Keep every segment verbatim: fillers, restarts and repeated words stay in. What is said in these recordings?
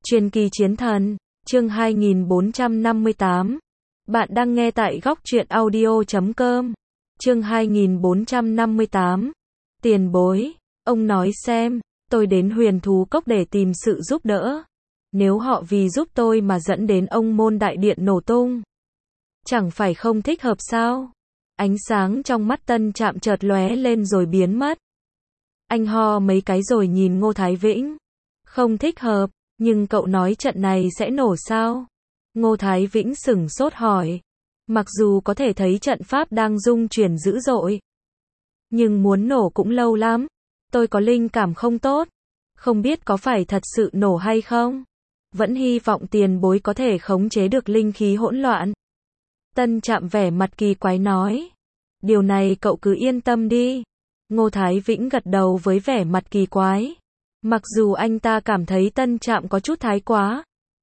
Truyền kỳ chiến thần, chương hai nghìn bốn trăm năm mươi tám. Bạn đang nghe tại góc truyện audio chấm com. Chương hai nghìn bốn trăm năm mươi tám. Tiền bối, ông nói xem, tôi đến Huyền Thú Cốc để tìm sự giúp đỡ. Nếu họ vì giúp tôi mà dẫn đến ông môn đại điện nổ tung, chẳng phải không thích hợp sao? Ánh sáng trong mắt Tân Trạm chợt lóe lên rồi biến mất. Anh ho mấy cái rồi nhìn Ngô Thái Vĩnh. Không thích hợp, nhưng cậu nói trận này sẽ nổ sao? Ngô Thái Vĩnh sửng sốt hỏi. Mặc dù có thể thấy trận pháp đang rung chuyển dữ dội, nhưng muốn nổ cũng lâu lắm. Tôi có linh cảm không tốt. Không biết có phải thật sự nổ hay không? Vẫn hy vọng tiền bối có thể khống chế được linh khí hỗn loạn. Tân Trạm vẻ mặt kỳ quái nói. Điều này cậu cứ yên tâm đi. Ngô Thái Vĩnh gật đầu với vẻ mặt kỳ quái. Mặc dù anh ta cảm thấy Tân Trạm có chút thái quá,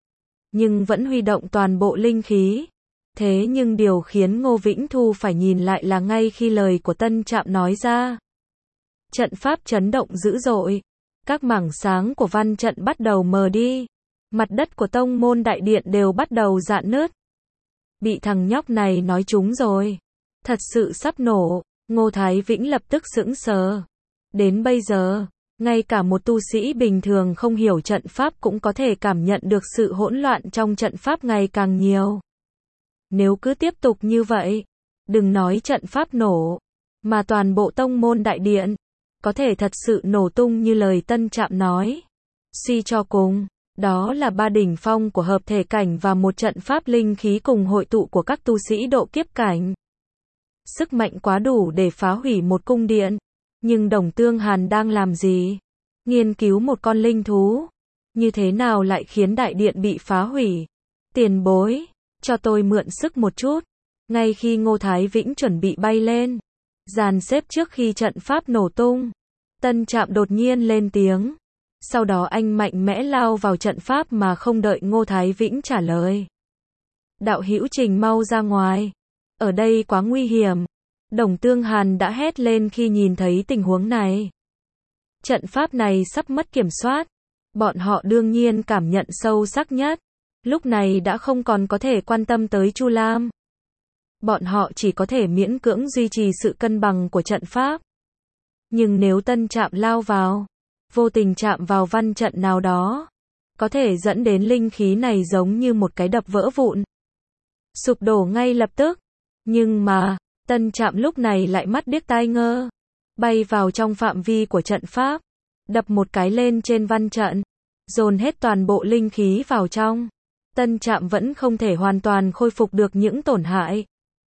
nhưng vẫn huy động toàn bộ linh khí. Thế nhưng điều khiến Ngô Vĩnh Thu phải nhìn lại là ngay khi lời của Tân Trạm nói ra, trận pháp chấn động dữ dội. Các mảng sáng của văn trận bắt đầu mờ đi. Mặt đất của tông môn đại điện đều bắt đầu rạn nứt. Bị thằng nhóc này nói trúng rồi. Thật sự sắp nổ. Ngô Thái Vĩnh lập tức sững sờ. Đến bây giờ, ngay cả một tu sĩ bình thường không hiểu trận pháp cũng có thể cảm nhận được sự hỗn loạn trong trận pháp ngày càng nhiều. Nếu cứ tiếp tục như vậy, đừng nói trận pháp nổ, mà toàn bộ tông môn đại điện có thể thật sự nổ tung như lời Tân Trạm nói. Suy cho cùng, đó là ba đỉnh phong của hợp thể cảnh và một trận pháp linh khí cùng hội tụ của các tu sĩ độ kiếp cảnh. Sức mạnh quá đủ để phá hủy một cung điện. Nhưng Đồng Tương Hàn đang làm gì? Nghiên cứu một con linh thú. Như thế nào lại khiến đại điện bị phá hủy? Tiền bối, cho tôi mượn sức một chút. Ngay khi Ngô Thái Vĩnh chuẩn bị bay lên, dàn xếp trước khi trận pháp nổ tung, Tân Trạm đột nhiên lên tiếng. Sau đó anh mạnh mẽ lao vào trận pháp mà không đợi Ngô Thái Vĩnh trả lời. Đạo hữu Trình mau ra ngoài. Ở đây quá nguy hiểm. Đồng Tương Hàn đã hét lên khi nhìn thấy tình huống này. Trận pháp này sắp mất kiểm soát. Bọn họ đương nhiên cảm nhận sâu sắc nhất. Lúc này đã không còn có thể quan tâm tới Chu Lam. Bọn họ chỉ có thể miễn cưỡng duy trì sự cân bằng của trận pháp. Nhưng nếu Tân Trạm lao vào, vô tình chạm vào văn trận nào đó, có thể dẫn đến linh khí này giống như một cái đập vỡ vụn, sụp đổ ngay lập tức. Nhưng mà Tân Trạm lúc này lại mắt điếc tai ngơ, bay vào trong phạm vi của trận pháp, đập một cái lên trên văn trận, dồn hết toàn bộ linh khí vào trong. Tân Trạm vẫn không thể hoàn toàn khôi phục được những tổn hại.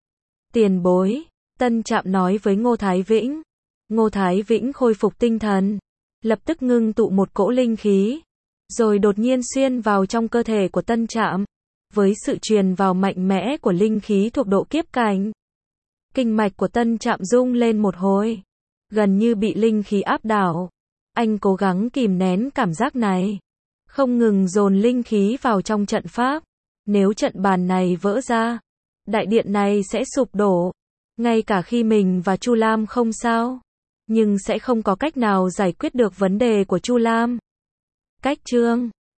Tiền bối, Tân Trạm nói với Ngô Thái Vĩnh. Ngô Thái Vĩnh khôi phục tinh thần, lập tức ngưng tụ một cỗ linh khí, rồi đột nhiên xuyên vào trong cơ thể của Tân Trạm. Với sự truyền vào mạnh mẽ của linh khí thuộc độ kiếp cảnh, kinh mạch của Tân Trạm rung lên một hồi, gần như bị linh khí áp đảo. Anh cố gắng kìm nén cảm giác này, không ngừng dồn linh khí vào trong trận pháp. Nếu trận bàn này vỡ ra, đại điện này sẽ sụp đổ. Ngay cả khi mình và Chu Lam không sao, nhưng sẽ không có cách nào giải quyết được vấn đề của Chu Lam. Cách chương